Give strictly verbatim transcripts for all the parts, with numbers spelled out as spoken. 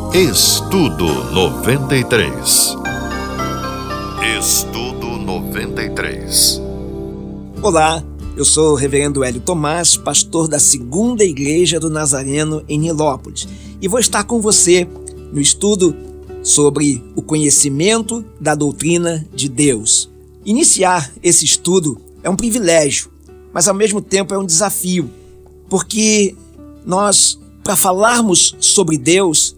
Estudo noventa e três. Estudo noventa e três. Olá, eu sou o reverendo Hélio Tomás, pastor da Segunda Igreja do Nazareno em Nilópolis, e vou estar com você no estudo sobre o conhecimento da doutrina de Deus. Iniciar esse estudo é um privilégio, mas ao mesmo tempo é um desafio, porque nós, para falarmos sobre Deus,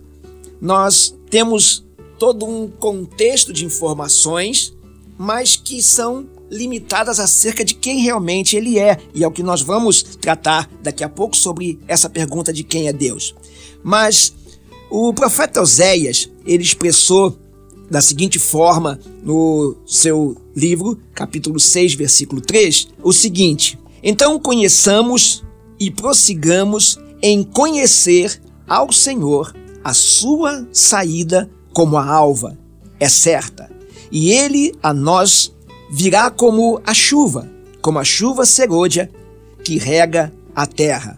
nós temos todo um contexto de informações, mas que são limitadas acerca de quem realmente Ele é, e é o que nós vamos tratar daqui a pouco sobre essa pergunta de quem é Deus. Mas o profeta Oséias, ele expressou da seguinte forma no seu livro, capítulo seis, versículo três, o seguinte: então conheçamos e prossigamos em conhecer ao Senhor. A sua saída como a alva é certa, e ele a nós virá como a chuva, como a chuva serôdia que rega a terra.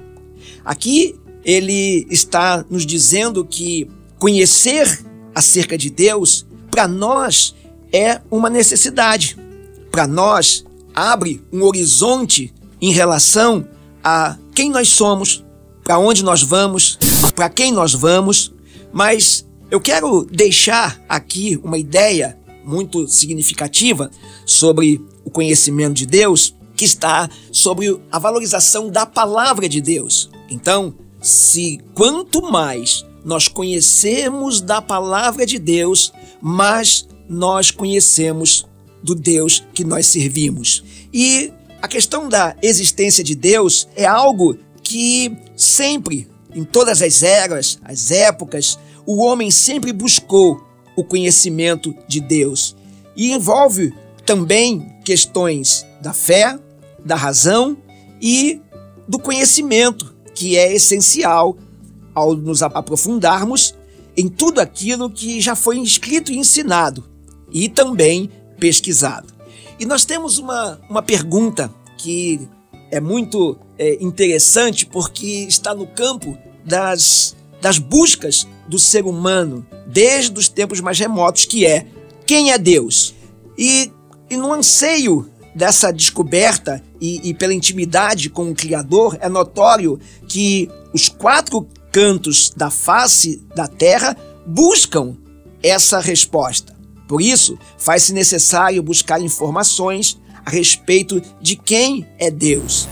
Aqui ele está nos dizendo que conhecer acerca de Deus, para nós, é uma necessidade. Para nós, abre um horizonte em relação a quem nós somos, para onde nós vamos, para quem nós vamos. Mas eu quero deixar aqui uma ideia muito significativa sobre o conhecimento de Deus, que está sobre a valorização da palavra de Deus. Então, se quanto mais nós conhecemos da palavra de Deus, mais nós conhecemos do Deus que nós servimos. E a questão da existência de Deus é algo que sempre, em todas as eras, as épocas, o homem sempre buscou o conhecimento de Deus. E envolve também questões da fé, da razão e do conhecimento, que é essencial ao nos aprofundarmos em tudo aquilo que já foi escrito e ensinado e também pesquisado. E nós temos uma, uma pergunta que é muito é, interessante, porque está no campo das, das buscas do ser humano desde os tempos mais remotos, que é: quem é Deus? E, e no anseio dessa descoberta e, e pela intimidade com o Criador, é notório que os quatro cantos da face da terra buscam essa resposta. Por isso, faz-se necessário buscar informações a respeito de quem é Deus.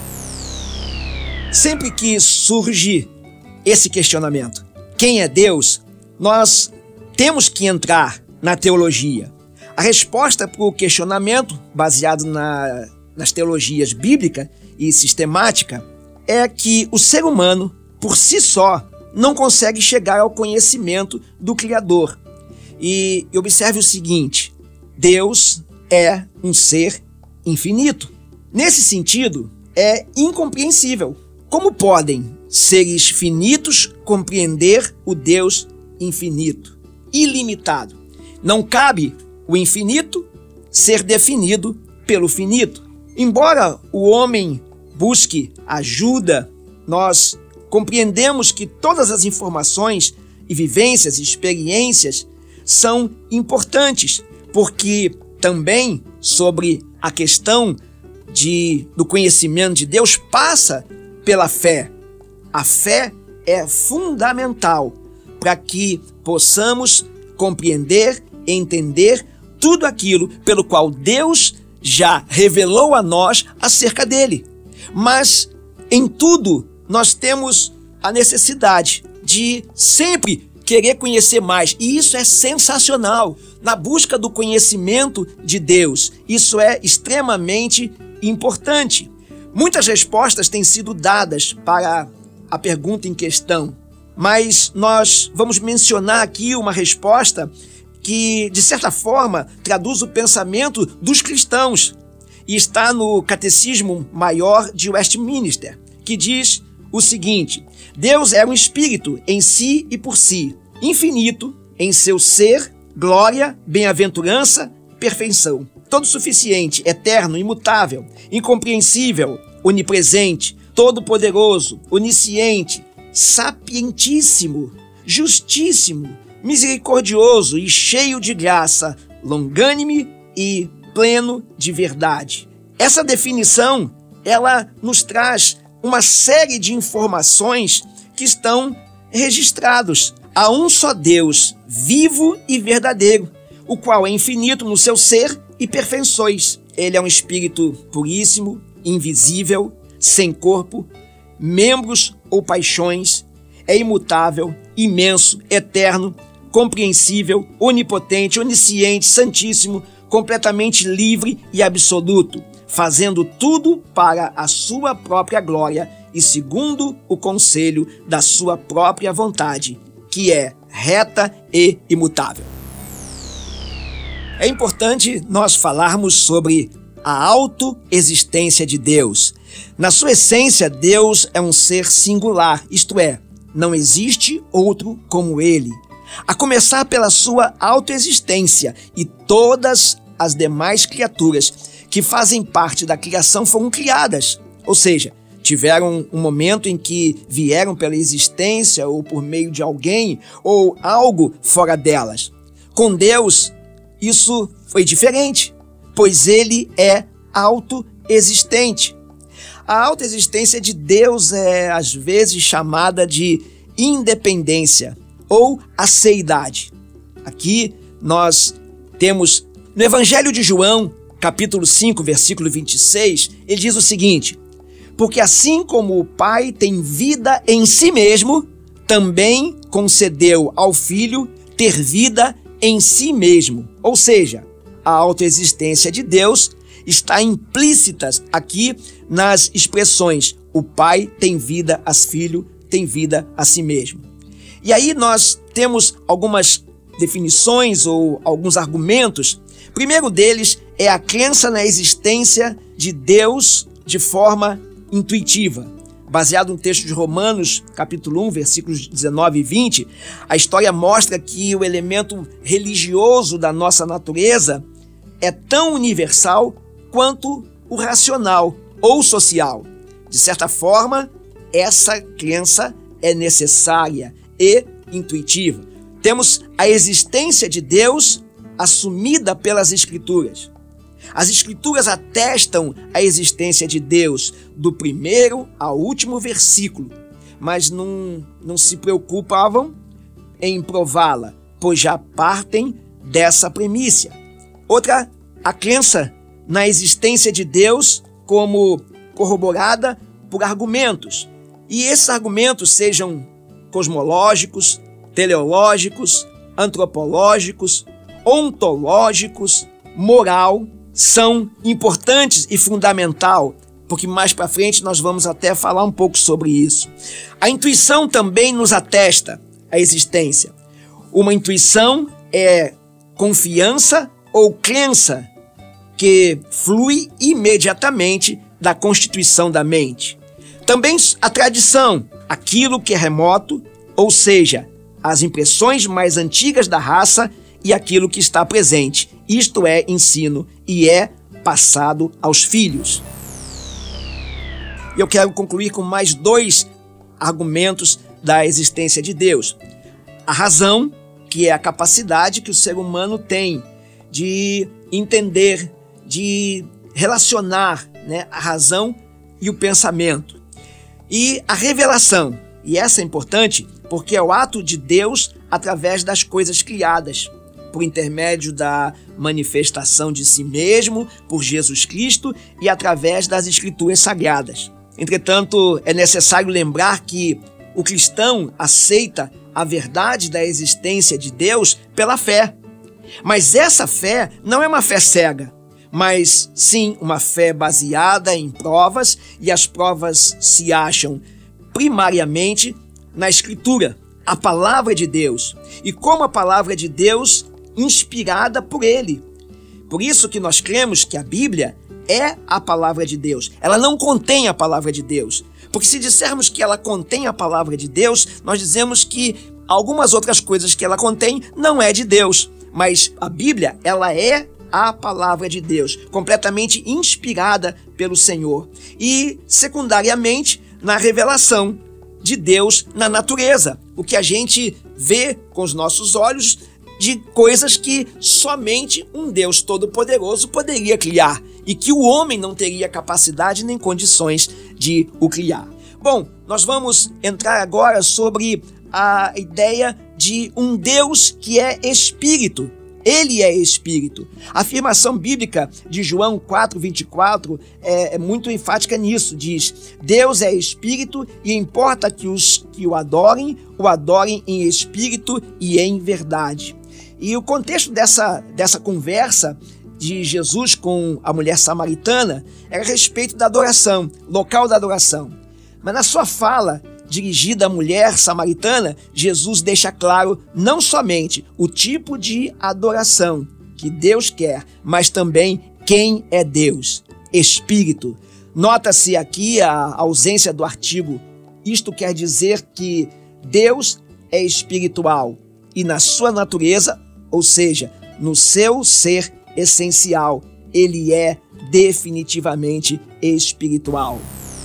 Sempre que surge esse questionamento, quem é Deus, nós temos que entrar na teologia. A resposta para o questionamento, baseado na, nas teologias bíblica e sistemática, é que o ser humano, por si só, não consegue chegar ao conhecimento do Criador. E observe o seguinte: Deus é um ser infinito. Nesse sentido, é incompreensível. Como podem seres finitos compreender o Deus infinito, ilimitado? Não cabe o infinito ser definido pelo finito. Embora o homem busque ajuda, nós compreendemos que todas as informações e vivências e experiências são importantes, porque também sobre a questão de, do conhecimento de Deus passa pela fé. A fé é fundamental para que possamos compreender e entender tudo aquilo pelo qual Deus já revelou a nós acerca dele. Mas em tudo nós temos a necessidade de sempre querer conhecer mais, e isso é sensacional. Na busca do conhecimento de Deus, isso é extremamente importante. Muitas respostas têm sido dadas para a pergunta em questão, mas nós vamos mencionar aqui uma resposta que, de certa forma, traduz o pensamento dos cristãos, e está no Catecismo Maior de Westminster, que diz o seguinte: Deus é um espírito em si e por si, infinito em seu ser, glória, bem-aventurança, perfeição, todo suficiente, eterno, imutável, incompreensível, onipresente, todo-poderoso, onisciente, sapientíssimo, justíssimo, misericordioso e cheio de graça, longânime e pleno de verdade. Essa definição, ela nos traz uma série de informações que estão registrados. Há um só Deus, vivo e verdadeiro, o qual é infinito no seu ser e perfeições. Ele é um espírito puríssimo, invisível, sem corpo, membros ou paixões, é imutável, imenso, eterno, compreensível, onipotente, onisciente, santíssimo, completamente livre e absoluto, fazendo tudo para a sua própria glória e segundo o conselho da sua própria vontade, que é reta e imutável. É importante nós falarmos sobre a autoexistência de Deus. Na sua essência, Deus é um ser singular, isto é, não existe outro como Ele. A começar pela sua autoexistência, e todas as demais criaturas que fazem parte da criação foram criadas, ou seja, tiveram um momento em que vieram pela existência ou por meio de alguém ou algo fora delas. Com Deus, isso foi diferente, pois Ele é autoexistente. A autoexistência de Deus é, às vezes, chamada de independência ou aceidade. Aqui nós temos no Evangelho de João, capítulo cinco, versículo vinte e seis, ele diz o seguinte: porque assim como o Pai tem vida em si mesmo, também concedeu ao Filho ter vida em si mesmo. Ou seja, a autoexistência de Deus está implícita aqui nas expressões: o Pai tem vida a Filho, tem vida a si mesmo. E aí nós temos algumas definições ou alguns argumentos. O primeiro deles é a crença na existência de Deus de forma intuitiva. Baseado no texto de Romanos, capítulo um, versículos dezenove e vinte, a história mostra que o elemento religioso da nossa natureza é tão universal quanto o racional ou social. De certa forma, essa crença é necessária e intuitiva. Temos a existência de Deus assumida pelas Escrituras. As Escrituras atestam a existência de Deus do primeiro ao último versículo, mas não, não se preocupavam em prová-la, pois já partem dessa premissa. Outra, a crença na existência de Deus como corroborada por argumentos. E esses argumentos sejam cosmológicos, teleológicos, antropológicos, ontológicos, moral, são importantes e fundamental, porque mais para frente nós vamos até falar um pouco sobre isso. A intuição também nos atesta a existência. Uma intuição é confiança ou crença que flui imediatamente da constituição da mente. Também a tradição, aquilo que é remoto, ou seja, as impressões mais antigas da raça e aquilo que está presente. Isto é ensino e é passado aos filhos. E eu quero concluir com mais dois argumentos da existência de Deus. A razão, que é a capacidade que o ser humano tem de entender, de relacionar, né, a razão e o pensamento. E a revelação, e essa é importante porque é o ato de Deus através das coisas criadas, por intermédio da manifestação de si mesmo, por Jesus Cristo e através das Escrituras Sagradas. Entretanto, é necessário lembrar que o cristão aceita a verdade da existência de Deus pela fé. Mas essa fé não é uma fé cega, mas sim uma fé baseada em provas, e as provas se acham primariamente na Escritura, a palavra de Deus, e como a palavra de Deus inspirada por Ele. Por isso que nós cremos que a Bíblia é a palavra de Deus. Ela não contém a palavra de Deus, porque se dissermos que ela contém a palavra de Deus, nós dizemos que algumas outras coisas que ela contém não é de Deus, mas a Bíblia, ela é a palavra de Deus, completamente inspirada pelo Senhor, e secundariamente na revelação de Deus na natureza, o que a gente vê com os nossos olhos de coisas que somente um Deus Todo-Poderoso poderia criar e que o homem não teria capacidade nem condições de o criar. Bom, nós vamos entrar agora sobre a ideia de um Deus que é Espírito. Ele é Espírito. A afirmação bíblica de João quatro, vinte e quatro é, é muito enfática nisso. Diz: Deus é Espírito e importa que os que o adorem, o adorem em Espírito e em verdade. E o contexto dessa, dessa conversa de Jesus com a mulher samaritana era a respeito da adoração, local da adoração. Mas na sua fala dirigida à mulher samaritana, Jesus deixa claro não somente o tipo de adoração que Deus quer, mas também quem é Deus, Espírito. Nota-se aqui a ausência do artigo. Isto quer dizer que Deus é espiritual e na sua natureza, ou seja, no seu ser essencial, ele é definitivamente espiritual.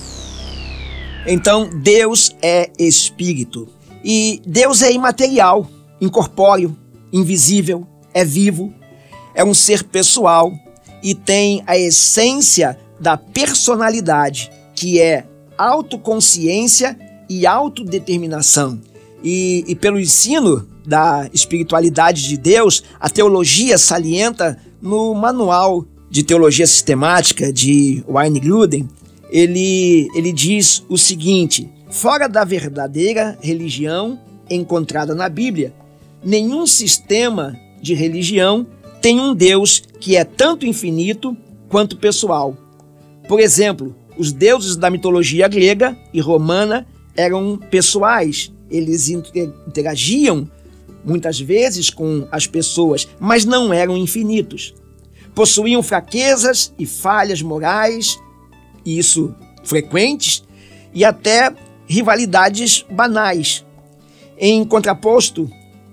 Então, Deus é Espírito. E Deus é imaterial, incorpóreo, invisível, é vivo, é um ser pessoal e tem a essência da personalidade, que é autoconsciência e autodeterminação. E, e pelo ensino da espiritualidade de Deus, a teologia salienta no Manual de Teologia Sistemática de Wayne Grudem. Ele, ele diz o seguinte: fora da verdadeira religião encontrada na Bíblia, nenhum sistema de religião tem um Deus que é tanto infinito quanto pessoal. Por exemplo, os deuses da mitologia grega e romana eram pessoais, eles interagiam muitas vezes com as pessoas, mas não eram infinitos. Possuíam fraquezas e falhas morais, isso frequentes, e até rivalidades banais. Em contraposto,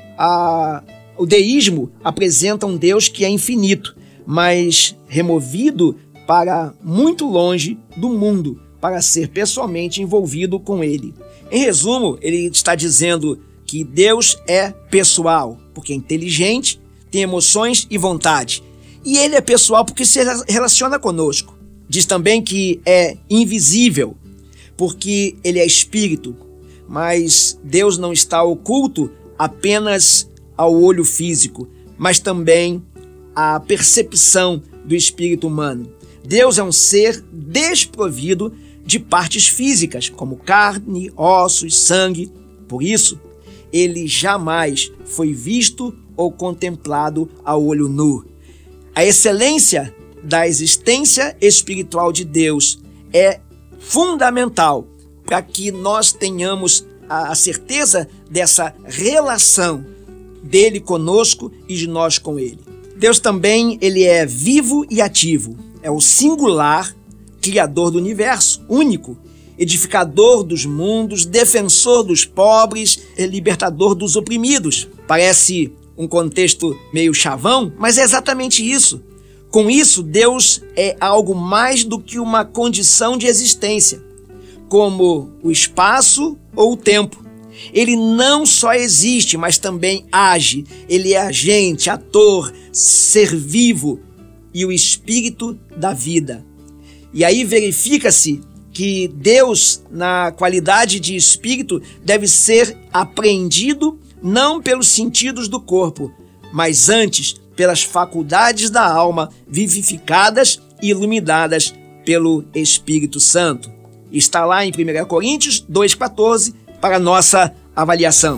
a, o deísmo apresenta um Deus que é infinito, mas removido para muito longe do mundo, para ser pessoalmente envolvido com ele. Em resumo, ele está dizendo que Deus é pessoal, porque é inteligente, tem emoções e vontade. E ele é pessoal porque se relaciona conosco. Diz também que é invisível, porque ele é espírito, mas Deus não está oculto apenas ao olho físico, mas também à percepção do espírito humano. Deus é um ser desprovido de partes físicas, como carne, ossos, sangue. Por isso, ele jamais foi visto ou contemplado a olho nu. A excelência da existência espiritual de Deus é fundamental para que nós tenhamos a certeza dessa relação dele conosco e de nós com ele. Deus também ele é vivo e ativo, é o singular criador do universo, único, edificador dos mundos, defensor dos pobres e libertador dos oprimidos. Parece um contexto meio chavão, mas é exatamente isso. Com isso, Deus é algo mais do que uma condição de existência, como o espaço ou o tempo. Ele não só existe, mas também age. Ele é agente, ator, ser vivo e o espírito da vida. E aí verifica-se que Deus, na qualidade de espírito, deve ser apreendido não pelos sentidos do corpo, mas antes pelas faculdades da alma vivificadas e iluminadas pelo Espírito Santo. Está lá em primeira Coríntios dois, quatorze para nossa avaliação.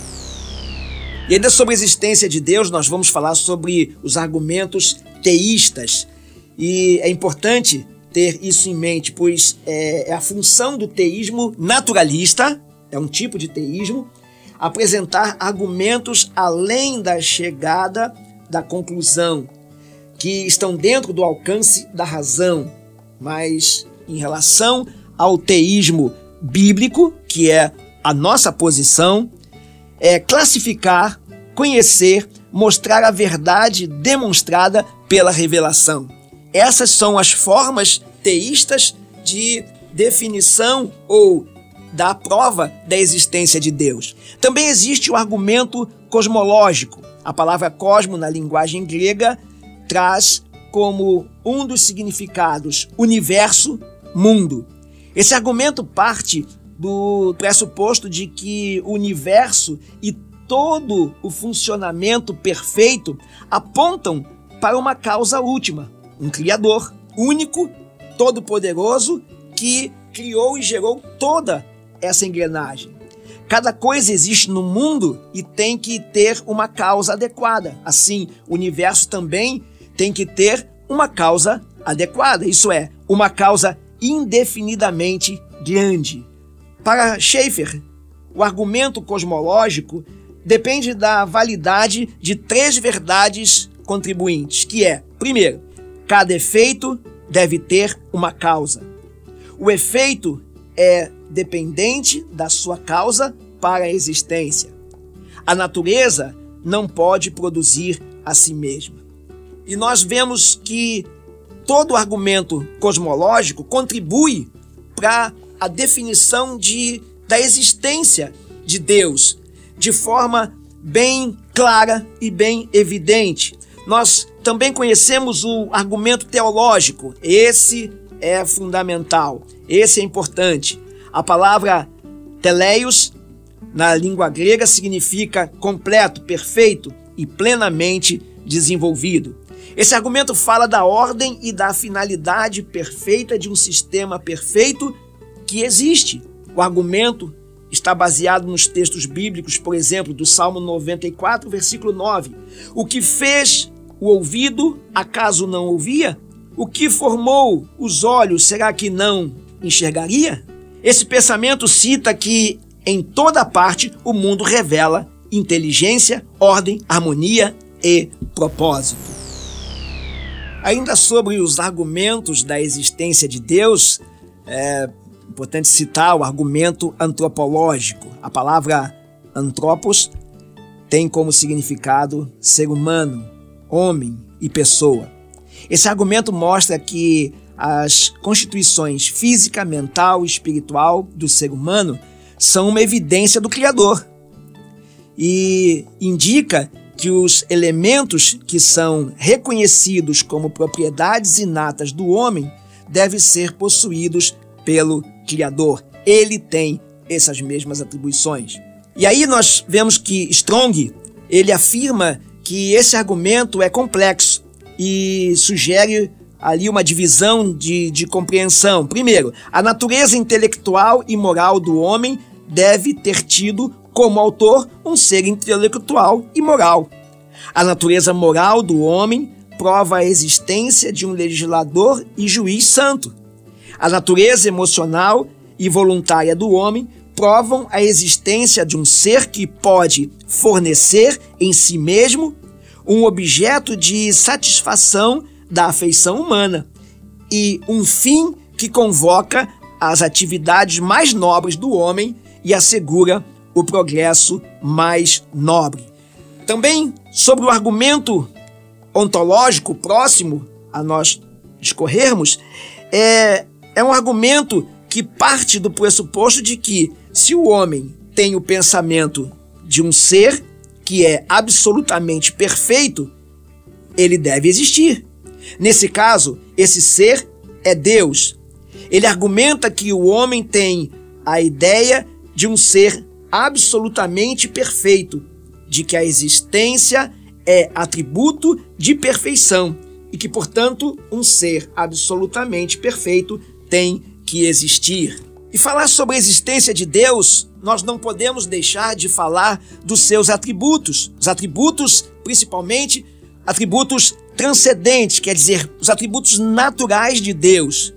E ainda sobre a existência de Deus, nós vamos falar sobre os argumentos teístas. E é importante ter isso em mente, pois é, é a função do teísmo naturalista, é um tipo de teísmo, apresentar argumentos além da chegada da conclusão, que estão dentro do alcance da razão, mas em relação ao teísmo bíblico, que é a nossa posição, é classificar, conhecer, mostrar a verdade demonstrada pela revelação. Essas são as formas teístas de definição ou dá prova da existência de Deus. Também existe o argumento cosmológico. A palavra cosmo, na linguagem grega, traz como um dos significados universo, mundo. Esse argumento parte do pressuposto de que o universo e todo o funcionamento perfeito apontam para uma causa última, um Criador único, todo-poderoso, que criou e gerou toda essa engrenagem. Cada coisa existe no mundo e tem que ter uma causa adequada. Assim, o universo também tem que ter uma causa adequada, isso é, uma causa indefinidamente grande. Para Schaeffer, o argumento cosmológico depende da validade de três verdades contribuintes, que é, primeiro, cada efeito deve ter uma causa. O efeito é dependente da sua causa para a existência. A natureza não pode produzir a si mesma. E nós vemos que todo argumento cosmológico contribui para a definição de, da existência de Deus de forma bem clara e bem evidente. Nós também conhecemos o argumento teológico. Esse é fundamental, esse é importante. A palavra teleios, na língua grega, significa completo, perfeito e plenamente desenvolvido. Esse argumento fala da ordem e da finalidade perfeita de um sistema perfeito que existe. O argumento está baseado nos textos bíblicos, por exemplo, do Salmo noventa e quatro, versículo nove. O que fez o ouvido, acaso não ouvia? O que formou os olhos, será que não enxergaria? Esse pensamento cita que em toda parte o mundo revela inteligência, ordem, harmonia e propósito. Ainda sobre os argumentos da existência de Deus, é importante citar o argumento antropológico. A palavra antropos tem como significado ser humano, homem e pessoa. Esse argumento mostra que as constituições física, mental e espiritual do ser humano são uma evidência do Criador e indica que os elementos que são reconhecidos como propriedades inatas do homem devem ser possuídos pelo Criador. Ele tem essas mesmas atribuições. E aí nós vemos que Strong, ele afirma que esse argumento é complexo e sugere ali uma divisão de, de compreensão. Primeiro, a natureza intelectual e moral do homem deve ter tido como autor um ser intelectual e moral. A natureza moral do homem prova a existência de um legislador e juiz santo. A natureza emocional e voluntária do homem provam a existência de um ser que pode fornecer em si mesmo um objeto de satisfação da afeição humana e um fim que convoca as atividades mais nobres do homem e assegura o progresso mais nobre. Também sobre o argumento ontológico próximo a nós discorrermos, é, é um argumento que parte do pressuposto de que se o homem tem o pensamento de um ser que é absolutamente perfeito, ele deve existir. Nesse caso, esse ser é Deus. Ele argumenta que o homem tem a ideia de um ser absolutamente perfeito, de que a existência é atributo de perfeição e que, portanto, um ser absolutamente perfeito tem que existir. E falar sobre a existência de Deus, nós não podemos deixar de falar dos seus atributos. Os atributos, principalmente, atributos transcendentes, quer dizer, os atributos naturais de Deus.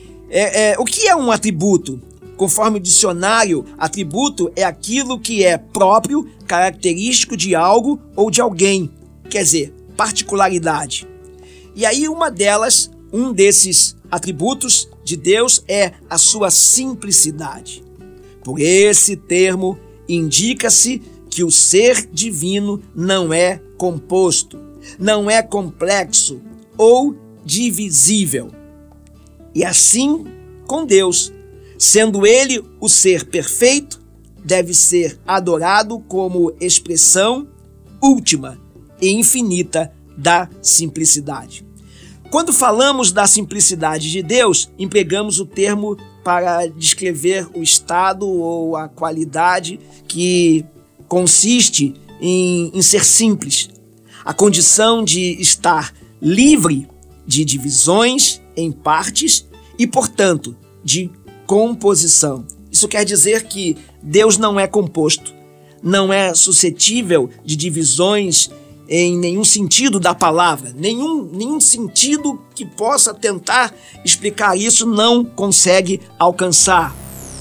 É, é, o que é um atributo? Conforme o dicionário, atributo é aquilo que é próprio, característico de algo ou de alguém, quer dizer, particularidade. E aí uma delas, um desses atributos de Deus é a sua simplicidade. Por esse termo, indica-se que o ser divino não é composto, não é complexo ou divisível. E assim, com Deus, Sendo ele o ser perfeito, deve ser adorado como expressão última e infinita da simplicidade. Quando falamos da simplicidade de Deus, empregamos o termo para descrever o estado ou a qualidade que consiste em, em ser simples, a condição de estar livre de divisões em partes e, portanto, de composição. Isso quer dizer que Deus não é composto, não é suscetível de divisões em nenhum sentido da palavra, nenhum, nenhum sentido que possa tentar explicar isso não consegue alcançar.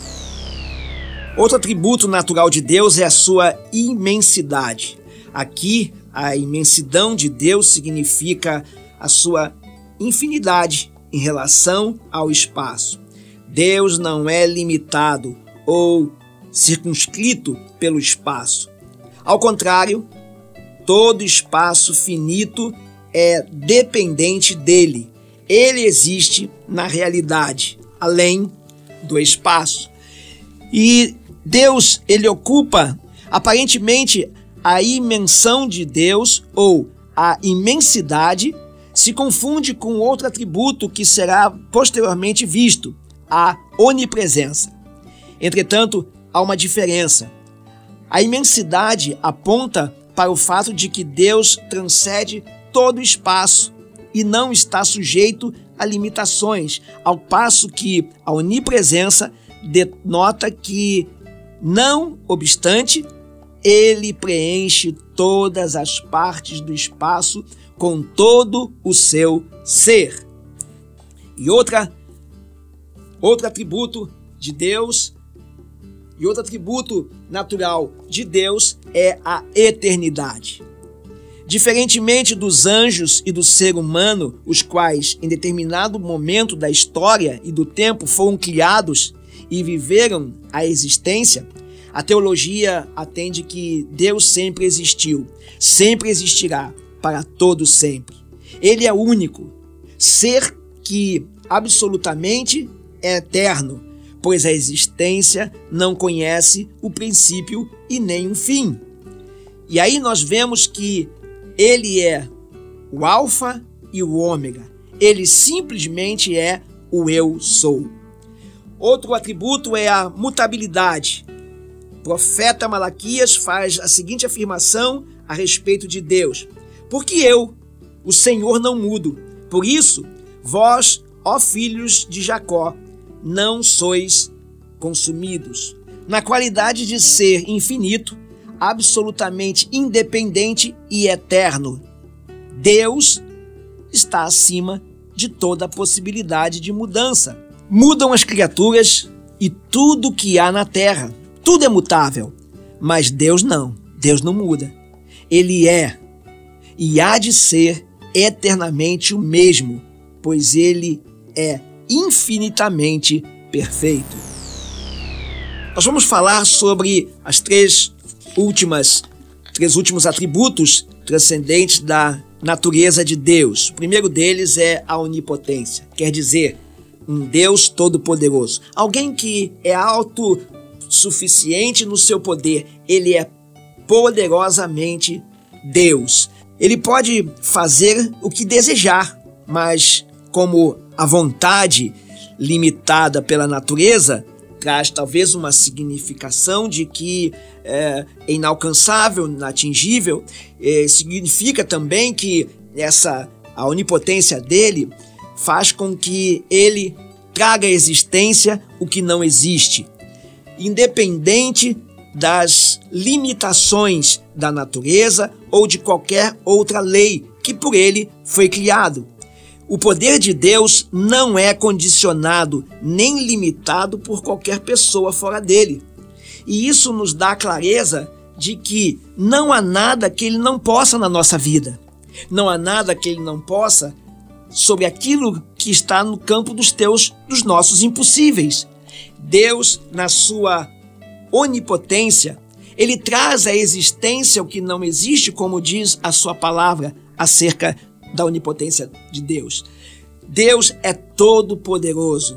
Outro atributo natural de Deus é a sua imensidade. Aqui, a imensidão de Deus significa a sua infinidade em relação ao espaço. Deus não é limitado ou circunscrito pelo espaço. Ao contrário, todo espaço finito é dependente dele. Ele existe na realidade, além do espaço. E Deus, ele ocupa, aparentemente, a imensão de Deus ou a imensidade se confunde com outro atributo que será posteriormente visto, a onipresença. Entretanto, há uma diferença. A imensidade aponta para o fato de que Deus transcende todo o espaço e não está sujeito a limitações, ao passo que a onipresença denota que, não obstante, ele preenche todas as partes do espaço com todo o seu ser. E outra, outro atributo de Deus, e outro atributo natural de Deus é a eternidade. Diferentemente dos anjos e do ser humano, os quais, em determinado momento da história e do tempo, foram criados e viveram a existência, a teologia atende que Deus sempre existiu, sempre existirá, para todo sempre. Ele é único, ser que absolutamente é eterno, pois a existência não conhece o princípio e nem o fim. E aí nós vemos que ele é o alfa e o ômega. Ele simplesmente é o eu sou. Outro atributo é a mutabilidade. O profeta Malaquias faz a seguinte afirmação a respeito de Deus: porque eu, o Senhor, não mudo. Por isso, vós, ó filhos de Jacó, não sois consumidos. Na qualidade de ser infinito, absolutamente independente e eterno, Deus está acima de toda possibilidade de mudança. Mudam as criaturas e tudo que há na terra. Tudo é mutável. Mas Deus não. Deus não muda. Ele é e há de ser eternamente o mesmo, pois ele é infinitamente perfeito. Nós vamos falar sobre as três últimas, três últimos atributos transcendentes da natureza de Deus. O primeiro deles é a onipotência, quer dizer, um Deus todo-poderoso. Alguém que é autossuficiente no seu poder. Ele é poderosamente Deus. Ele pode fazer o que desejar, mas como a vontade limitada pela natureza traz talvez uma significação de que é, é inalcançável, inatingível, é, significa também que essa, a onipotência dele faz com que ele traga à existência o que não existe, independente das limitações da natureza ou de qualquer outra lei que por ele foi criado. O poder de Deus não é condicionado nem limitado por qualquer pessoa fora dele. E isso nos dá a clareza de que não há nada que ele não possa na nossa vida. Não há nada que ele não possa sobre aquilo que está no campo dos teus, dos nossos impossíveis. Deus, na sua onipotência, ele traz à existência o que não existe, como diz a sua palavra acerca da onipotência de Deus. Deus é todo poderoso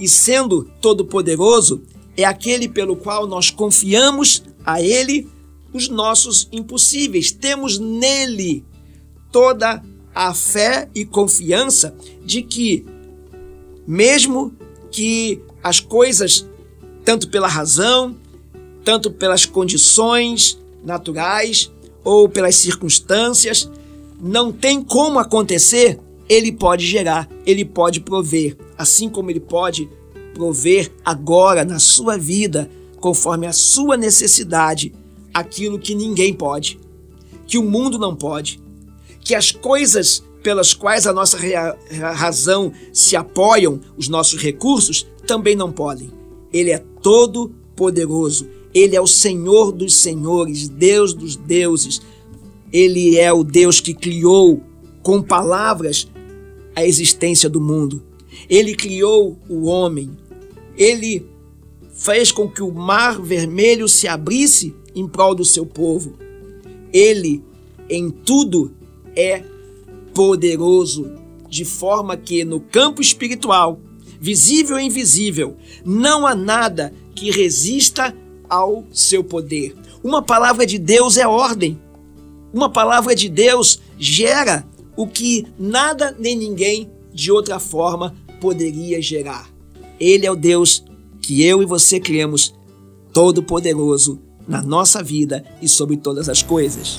e sendo todo-poderoso, é aquele pelo qual nós confiamos a Ele os nossos impossíveis. Temos nele toda a fé e confiança de que, mesmo que as coisas, tanto pela razão, tanto pelas condições naturais ou pelas circunstâncias, não tem como acontecer, Ele pode gerar, Ele pode prover, assim como Ele pode prover agora na sua vida, conforme a sua necessidade, aquilo que ninguém pode, que o mundo não pode, que as coisas pelas quais a nossa razão se apoiam, os nossos recursos, também não podem. Ele é todo poderoso, Ele é o Senhor dos senhores, Deus dos deuses. Ele é o Deus que criou com palavras a existência do mundo. Ele criou o homem. Ele fez com que o mar vermelho se abrisse em prol do seu povo. Ele, em tudo, é poderoso, de forma que no campo espiritual, visível e invisível, não há nada que resista ao seu poder. Uma palavra de Deus é ordem. Uma palavra de Deus gera o que nada nem ninguém de outra forma poderia gerar. Ele é o Deus que eu e você cremos, todo-poderoso na nossa vida e sobre todas as coisas.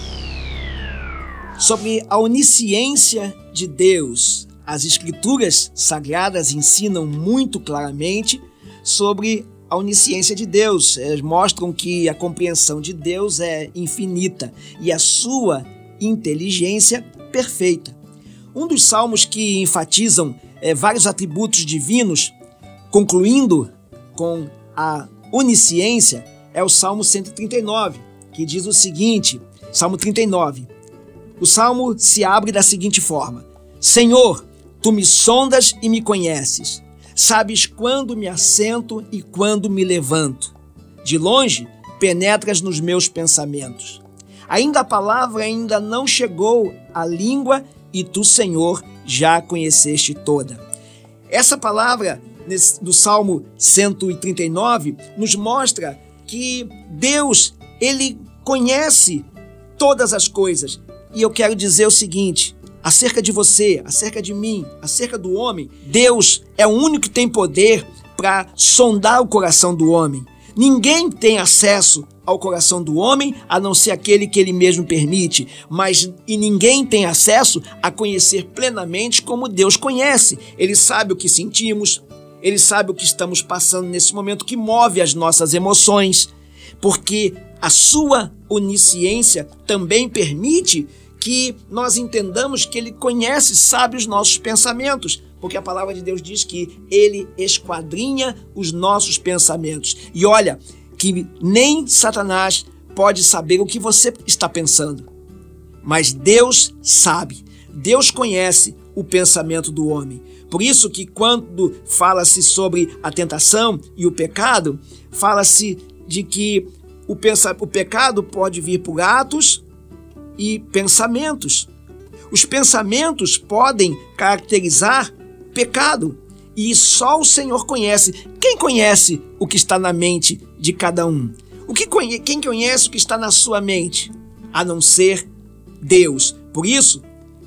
Sobre a onisciência de Deus, as Escrituras Sagradas ensinam muito claramente sobre a onisciência de Deus. Elas mostram que a compreensão de Deus é infinita e a sua inteligência perfeita. Um dos salmos que enfatizam é, vários atributos divinos, concluindo com a onisciência, é o Salmo cento e trinta e nove, que diz o seguinte, Salmo trinta e nove, o Salmo se abre da seguinte forma: Senhor, Tu me sondas e me conheces, sabes quando me assento e quando me levanto. De longe, penetras nos meus pensamentos. Ainda a palavra ainda não chegou à língua e Tu, Senhor, já a conheceste toda. Essa palavra do Salmo cento e trinta e nove nos mostra que Deus, Ele conhece todas as coisas. E eu quero dizer o seguinte, acerca de você, acerca de mim, acerca do homem, Deus é o único que tem poder para sondar o coração do homem. Ninguém tem acesso ao coração do homem, a não ser aquele que ele mesmo permite, mas e ninguém tem acesso a conhecer plenamente como Deus conhece. Ele sabe o que sentimos, Ele sabe o que estamos passando nesse momento, que move as nossas emoções, porque a sua onisciência também permite que nós entendamos que Ele conhece, sabe os nossos pensamentos, porque a palavra de Deus diz que Ele esquadrinha os nossos pensamentos. E olha, que nem Satanás pode saber o que você está pensando, mas Deus sabe, Deus conhece o pensamento do homem. Por isso que quando fala-se sobre a tentação e o pecado, fala-se de que o, pensa, o pecado pode vir por atos e pensamentos. Os pensamentos podem caracterizar pecado e só o Senhor conhece. Quem conhece o que está na mente de cada um? O que conhe- Quem conhece o que está na sua mente? A não ser Deus. Por isso,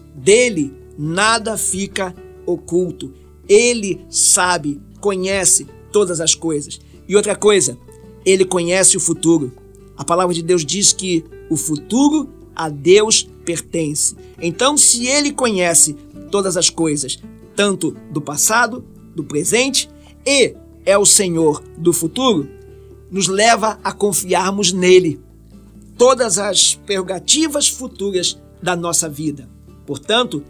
dele nada fica oculto. Ele sabe, conhece todas as coisas. E outra coisa, Ele conhece o futuro. A palavra de Deus diz que o futuro a Deus pertence. Então, se Ele conhece todas as coisas, tanto do passado, do presente, e é o Senhor do futuro, nos leva a confiarmos nele todas as prerrogativas futuras da nossa vida. Portanto,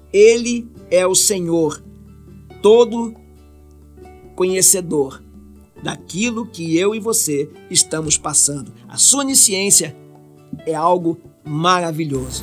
Ele é o Senhor, todo conhecedor daquilo que eu e você estamos passando. A sua onisciência é algo maravilhoso.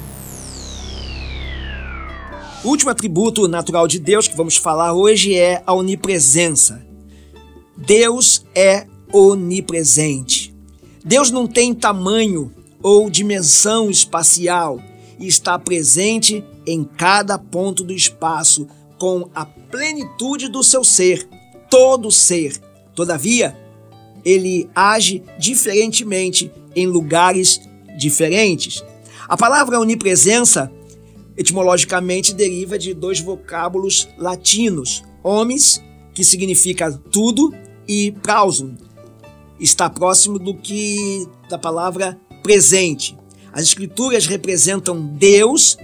O último atributo natural de Deus que vamos falar hoje é a onipresença. Deus é onipresente. Deus não tem tamanho ou dimensão espacial e está presente em cada ponto do espaço com a plenitude do seu ser. todo ser. Todavia, ele age diferentemente em lugares diferentes. A palavra onipresença, etimologicamente, deriva de dois vocábulos latinos: omnis, que significa tudo, e prausum, está próximo do que da palavra presente. As escrituras representam Deus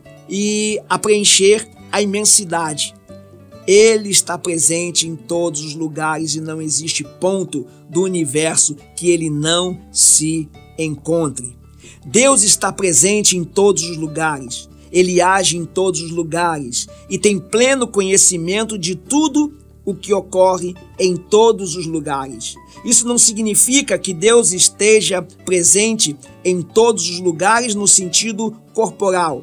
e a preencher a imensidade. Ele está presente em todos os lugares e não existe ponto do universo que ele não se encontre. Deus está presente em todos os lugares. Ele age em todos os lugares e tem pleno conhecimento de tudo o que ocorre em todos os lugares. Isso não significa que Deus esteja presente em todos os lugares no sentido corporal.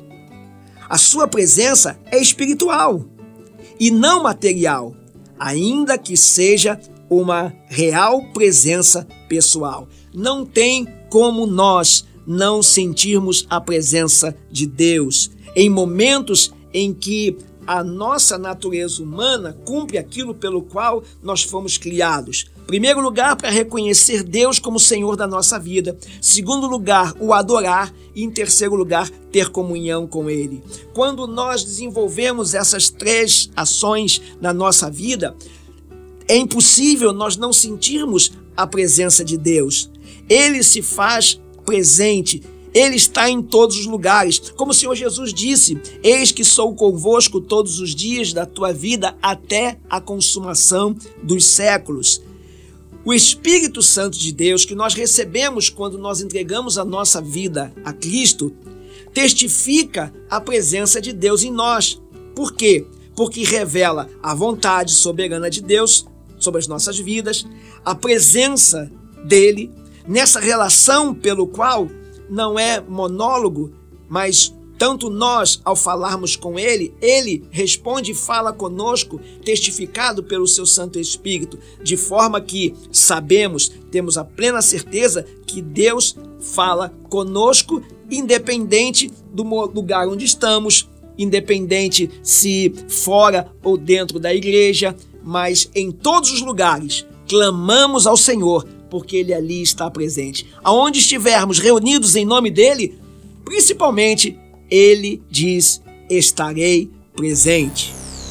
A sua presença é espiritual e não material, ainda que seja uma real presença pessoal. Não tem como nós não sentirmos a presença de Deus em momentos em que a nossa natureza humana cumpre aquilo pelo qual nós fomos criados. Primeiro lugar, para reconhecer Deus como Senhor da nossa vida. Segundo lugar, o adorar. E em terceiro lugar, ter comunhão com Ele. Quando nós desenvolvemos essas três ações na nossa vida, é impossível nós não sentirmos a presença de Deus. Ele se faz presente. Ele está em todos os lugares. Como o Senhor Jesus disse: eis que sou convosco todos os dias da tua vida até a consumação dos séculos. O Espírito Santo de Deus, que nós recebemos quando nós entregamos a nossa vida a Cristo, testifica a presença de Deus em nós. Por quê? Porque revela a vontade soberana de Deus sobre as nossas vidas, a presença dele nessa relação pelo qual não é monólogo, mas tanto nós, ao falarmos com Ele, Ele responde e fala conosco, testificado pelo seu Santo Espírito, de forma que sabemos, temos a plena certeza que Deus fala conosco, independente do lugar onde estamos, independente se fora ou dentro da igreja, mas em todos os lugares clamamos ao Senhor, porque Ele ali está presente. Aonde estivermos reunidos em nome dEle, principalmente, Ele diz: estarei presente.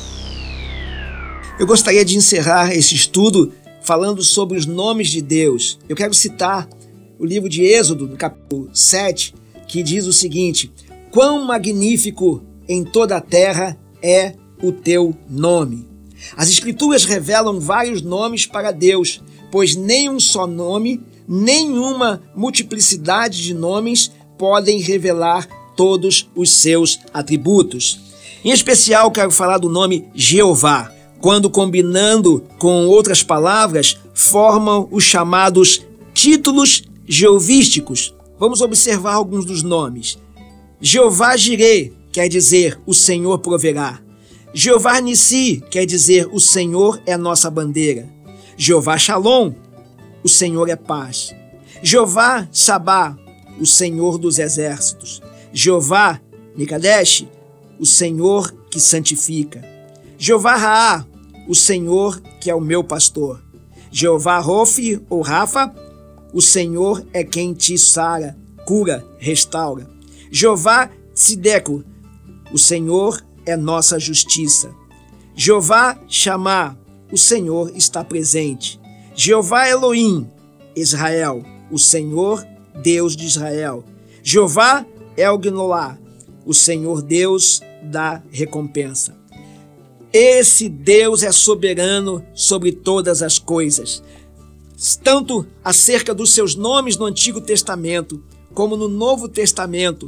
Eu gostaria de encerrar esse estudo falando sobre os nomes de Deus. Eu quero citar o livro de Êxodo, no capítulo sete, que diz o seguinte: quão magnífico em toda a terra é o teu nome. As Escrituras revelam vários nomes para Deus, pois nem um só nome, nenhuma multiplicidade de nomes podem revelar todos os seus atributos. Em especial, quero falar do nome Jeová, quando combinando com outras palavras, formam os chamados títulos jeovísticos. Vamos observar alguns dos nomes. Jeová Jireh quer dizer o Senhor proverá. Jeová Nissi quer dizer o Senhor é a nossa bandeira. Jeová Shalom, o Senhor é paz. Jeová Sabá, o Senhor dos exércitos. Jeová Mikadesh, o Senhor que santifica. Jeová Raá, o Senhor que é o meu pastor. Jeová Rofi ou Rafa, o Senhor é quem te sara, cura, restaura. Jeová Tsideko, o Senhor é nossa justiça. Jeová Shammah, o Senhor está presente. Jeová Elohim, Israel, o Senhor, Deus de Israel. Jeová El-Gnolá, o Senhor Deus da recompensa. Esse Deus é soberano sobre todas as coisas. Tanto acerca dos seus nomes no Antigo Testamento, como no Novo Testamento,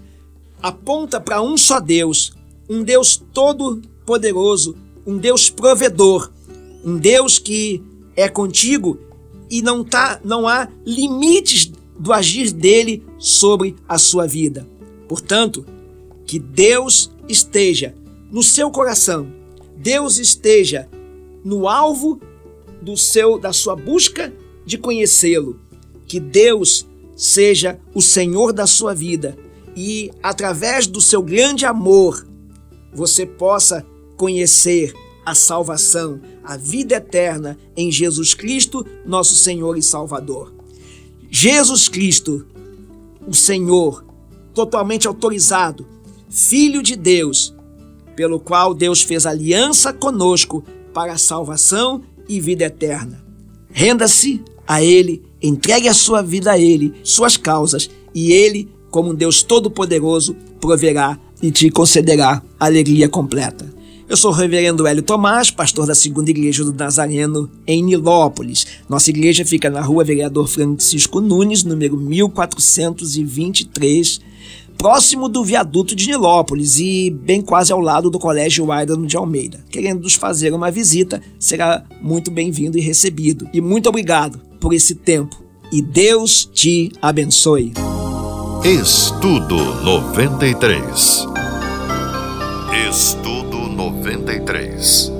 aponta para um só Deus, um Deus todo-poderoso, um Deus provedor, um Deus que é contigo e não, tá, não há limites do agir dele sobre a sua vida. Portanto, que Deus esteja no seu coração, Deus esteja no alvo do seu, da sua busca de conhecê-lo, que Deus seja o Senhor da sua vida e, através do seu grande amor, você possa conhecer a salvação, a vida eterna em Jesus Cristo, nosso Senhor e Salvador. Jesus Cristo, o Senhor, totalmente autorizado, Filho de Deus, pelo qual Deus fez aliança conosco para a salvação e vida eterna. Renda-se a Ele, entregue a sua vida a Ele, suas causas, e Ele, como um Deus todo-poderoso, proverá e te concederá alegria completa. Eu sou o reverendo Hélio Tomás, pastor da Segunda Igreja do Nazareno, em Nilópolis. Nossa igreja fica na rua Vereador Francisco Nunes, número mil quatrocentos e vinte e três, próximo do viaduto de Nilópolis e bem quase ao lado do Colégio Aidano de Almeida. Querendo nos fazer uma visita, será muito bem-vindo e recebido. E muito obrigado por esse tempo. E Deus te abençoe. Estudo noventa e três. Estudo noventa e três.